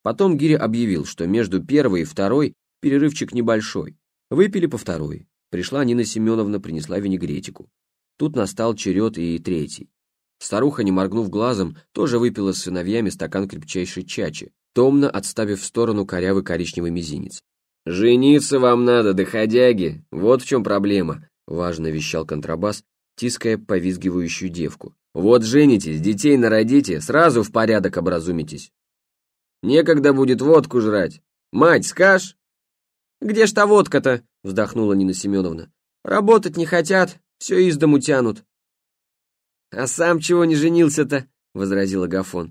Потом Гиря объявил, что между первой и второй перерывчик небольшой. Выпили по второй. Пришла Нина Семеновна, принесла винегретику. Тут настал черед и третий. Старуха, не моргнув глазом, тоже выпила с сыновьями стакан крепчайшей чачи, томно отставив в сторону корявый коричневый мизинец. «Жениться вам надо, доходяги, вот в чем проблема», — важно вещал контрабас, тиская повизгивающую девку. «Вот женитесь, детей народите, сразу в порядок образумитесь. Некогда будет водку жрать. Мать, скажь?» «Где ж та водка-то?» — вздохнула Нина Семеновна. «Работать не хотят, все из дому тянут». «А сам чего не женился-то?» — возразил Агафон.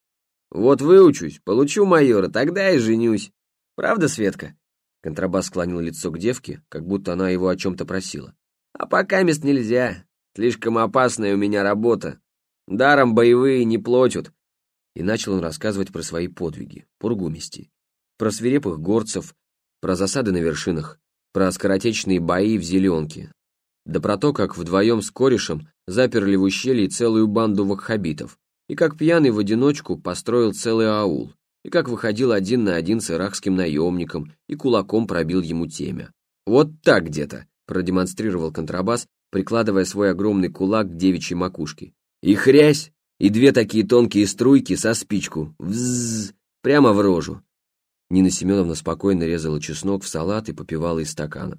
«Вот выучусь, получу майора, тогда и женюсь. Правда, Светка?» Контрабас склонил лицо к девке, как будто она его о чем-то просила. «А пока мест нельзя. Слишком опасная у меня работа. Даром боевые не платят». И начал он рассказывать про свои подвиги, пургу мести, про свирепых горцев, про засады на вершинах, про скоротечные бои в Зеленке, да про то, как вдвоем с корешем заперли в ущелье целую банду ваххабитов, и как пьяный в одиночку построил целый аул, и как выходил один на один с иракским наемником и кулаком пробил ему темя. «Вот так где-то», — продемонстрировал контрабас, прикладывая свой огромный кулак к девичьей макушке. «И хрясь, и две такие тонкие струйки со спичку, взззз, прямо в рожу». Нина Семеновна спокойно резала чеснок в салат и попивала из стакана.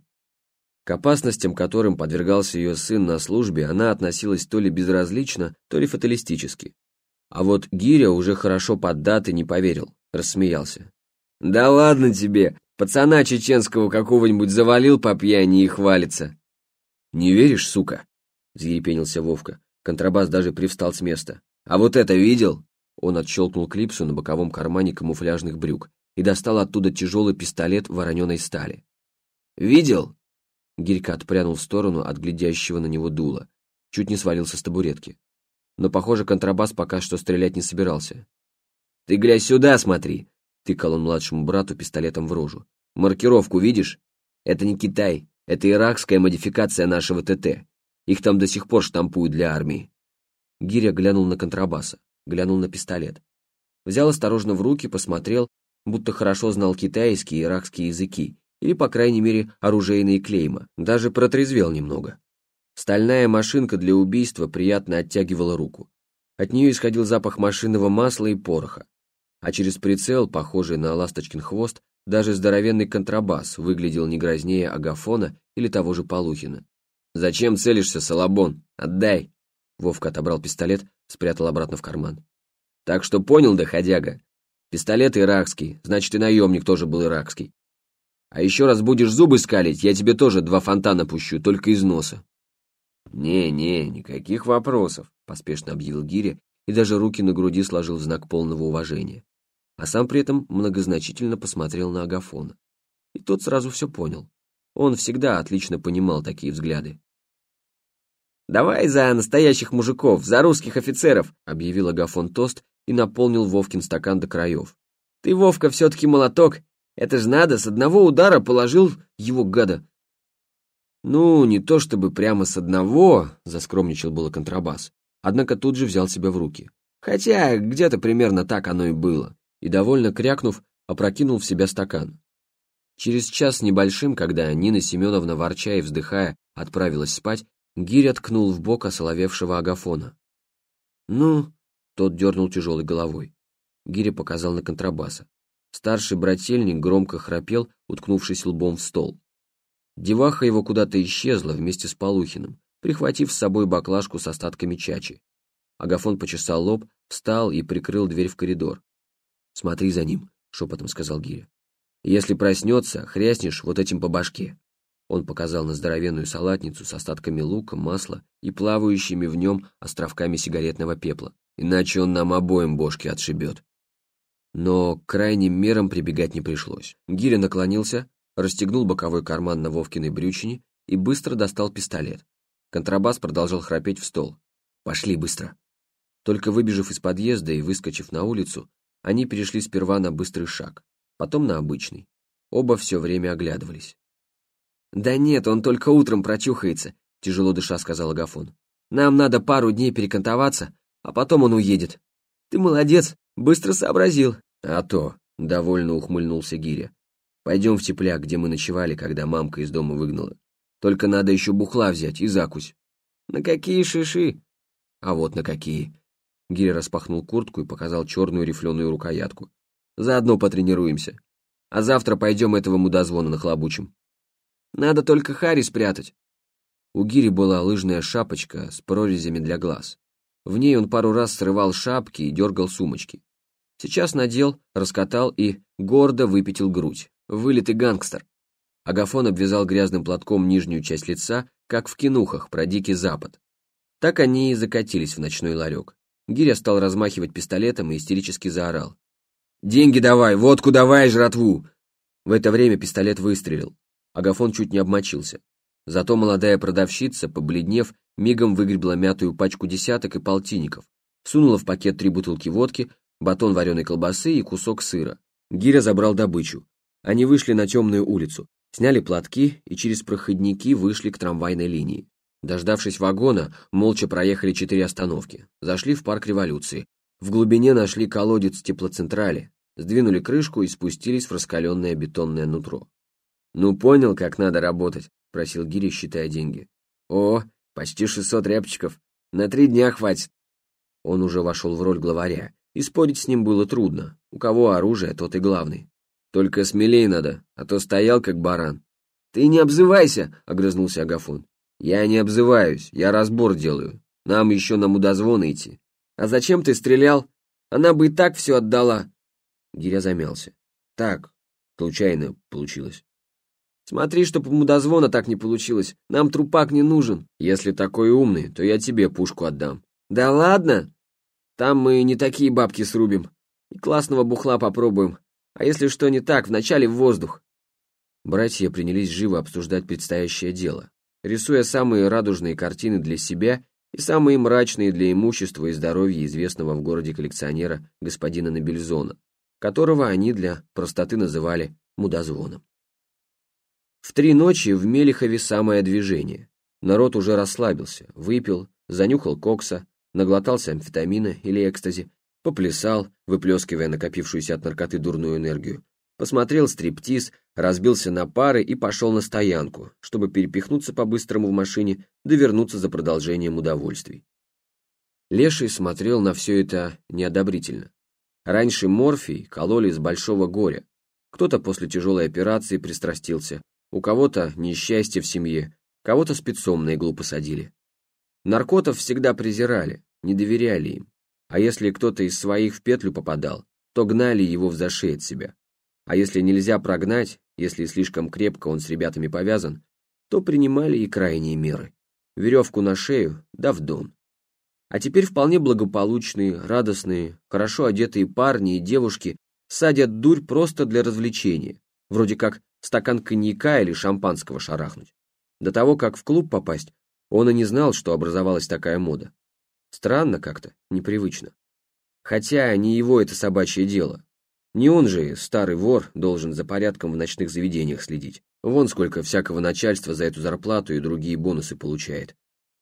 К опасностям, которым подвергался ее сын на службе, она относилась то ли безразлично, то ли фаталистически. А вот Гиря уже хорошо поддатый не поверил, рассмеялся. «Да ладно тебе, пацана чеченского какого-нибудь завалил по пьяни и хвалится». «Не веришь, сука?» — взъерепенился Вовка. Контрабас даже привстал с места. «А вот это видел?» Он отщелкнул клипсу на боковом кармане камуфляжных брюк и достал оттуда тяжелый пистолет вороненой стали. «Видел?» Гирька отпрянул в сторону от глядящего на него дула, чуть не свалился с табуретки. Но, похоже, контрабас пока что стрелять не собирался. «Ты, глядь, сюда смотри!» — тыкал он младшему брату пистолетом в рожу. «Маркировку видишь? Это не Китай, это иракская модификация нашего ТТ. Их там до сих пор штампуют для армии». Гиря глянул на контрабаса, глянул на пистолет. Взял осторожно в руки, посмотрел, будто хорошо знал китайский и иракский языки, или, по крайней мере, оружейные клейма, даже протрезвел немного. Стальная машинка для убийства приятно оттягивала руку. От нее исходил запах машинного масла и пороха. А через прицел, похожий на ласточкин хвост, даже здоровенный контрабас выглядел не грознее Агафона или того же Полухина. «Зачем целишься, Салабон? Отдай!» Вовка отобрал пистолет, спрятал обратно в карман. «Так что понял, доходяга? Пистолет иракский, значит и наемник тоже был иракский. А еще раз будешь зубы скалить, я тебе тоже 2 фонтана пущу, только из носа». «Не-не, никаких вопросов», — поспешно объявил Гиря и даже руки на груди сложил в знак полного уважения. А сам при этом многозначительно посмотрел на Агафона. И тот сразу все понял. Он всегда отлично понимал такие взгляды. «Давай за настоящих мужиков, за русских офицеров», — объявил Агафон тост и наполнил Вовкин стакан до краев. «Ты, Вовка, все-таки молоток. Это ж надо, с одного удара положил его гада». «Ну, не то чтобы прямо с одного», — заскромничал было контрабас, однако тут же взял себя в руки. «Хотя где-то примерно так оно и было». И, довольно крякнув, опрокинул в себя стакан. Через час с небольшим, когда Нина Семеновна, ворча и вздыхая, отправилась спать, Гиря ткнул в бок осоловевшего Агафона. «Ну?» — тот дернул тяжелой головой. Гиря показал на контрабаса. Старший брательник громко храпел, уткнувшись лбом в стол. Деваха его куда-то исчезла вместе с Полухиным, прихватив с собой баклажку с остатками чачи. Агафон почесал лоб, встал и прикрыл дверь в коридор. «Смотри за ним», — шепотом сказал Гиря. «Если проснется, хряснешь вот этим по башке». Он показал на здоровенную салатницу с остатками лука, масла и плавающими в нем островками сигаретного пепла. «Иначе он нам обоим бошки отшибет». Но к крайним мерам прибегать не пришлось. Гиря наклонился, расстегнул боковой карман на Вовкиной брючине и быстро достал пистолет. Контрабас продолжал храпеть в стол. «Пошли быстро». Только выбежав из подъезда и выскочив на улицу, они перешли сперва на быстрый шаг, потом на обычный. Оба все время оглядывались. «Да нет, он только утром прочухается», — тяжело дыша сказал Агафон. «Нам надо пару дней перекантоваться, а потом он уедет. Ты молодец, быстро сообразил». «А то», довольно ухмыльнулся Гиря. «Пойдем в тепляк, где мы ночевали, когда мамка из дома выгнала. Только надо еще бухла взять и закусь». «На какие шиши?» «А вот на какие». Гиря распахнул куртку и показал черную рифленую рукоятку. «Заодно потренируемся. А завтра пойдем этого мудозвона нахлобучим». «Надо только Хари спрятать». У Гири была лыжная шапочка с прорезями для глаз. В ней он пару раз срывал шапки и дергал сумочки. Сейчас надел, раскатал и гордо выпятил грудь. Вылитый гангстер. Агафон обвязал грязным платком нижнюю часть лица, как в кинухах про Дикий Запад. Так они и закатились в ночной ларек. Гиря стал размахивать пистолетом и истерически заорал. «Деньги давай, водку давай, жратву!» В это время пистолет выстрелил. Агафон чуть не обмочился. Зато молодая продавщица, побледнев, мигом выгребла мятую пачку десяток и полтинников, сунула в пакет 3 бутылки водки, батон вареной колбасы и кусок сыра. Гиря забрал добычу. Они вышли на темную улицу, сняли платки и через проходники вышли к трамвайной линии. Дождавшись вагона, молча проехали 4 остановки, зашли в парк Революции. В глубине нашли колодец теплоцентрали, сдвинули крышку и спустились в раскаленное бетонное нутро. «Ну понял, как надо работать?» — просил Гиря, считая деньги. «О, почти 600 рябчиков. На 3 дня хватит». Он уже вошел в роль главаря, и спорить с ним было трудно. У кого оружие, тот и главный. «Только смелее надо, а то стоял как баран». «Ты не обзывайся!» — огрызнулся Агафон. «Я не обзываюсь, я разбор делаю. Нам еще на мудозвона идти». «А зачем ты стрелял? Она бы и так все отдала». Гиря замялся. «Так, случайно получилось». «Смотри, чтоб у мудозвона так не получилось. Нам трупак не нужен». «Если такой умный, то я тебе пушку отдам». «Да ладно? Там мы не такие бабки срубим. И классного бухла попробуем. А если что не так, вначале в воздух». Братья принялись живо обсуждать предстоящее дело, рисуя самые радужные картины для себя и самые мрачные для имущества и здоровья известного в городе коллекционера господина Набельзона, которого они для простоты называли мудозвоном. В 3 ночи в Мелихове самое движение. Народ уже расслабился, выпил, занюхал кокса, наглотался амфетамина или экстази, поплясал, выплескивая накопившуюся от наркоты дурную энергию, посмотрел стриптиз, разбился на пары и пошел на стоянку, чтобы перепихнуться по-быстрому в машине да вернуться за продолжением удовольствий. Леший смотрел на все это неодобрительно. Раньше морфий кололи с большого горя. Кто-то после тяжелой операции пристрастился, у кого-то несчастье в семье, кого-то спецом на иглу посадили. Наркотов всегда презирали, не доверяли им. А если кто-то из своих в петлю попадал, то гнали его взашей от себя. А если нельзя прогнать, если слишком крепко он с ребятами повязан, то принимали и крайние меры. Веревку на шею, да в дон. А теперь вполне благополучные, радостные, хорошо одетые парни и девушки садят дурь просто для развлечения, вроде как стакан коньяка или шампанского шарахнуть. До того, как в клуб попасть, он и не знал, что образовалась такая мода. Странно как-то, непривычно. Хотя не его это собачье дело. Не он же, старый вор, должен за порядком в ночных заведениях следить. Вон сколько всякого начальства за эту зарплату и другие бонусы получает.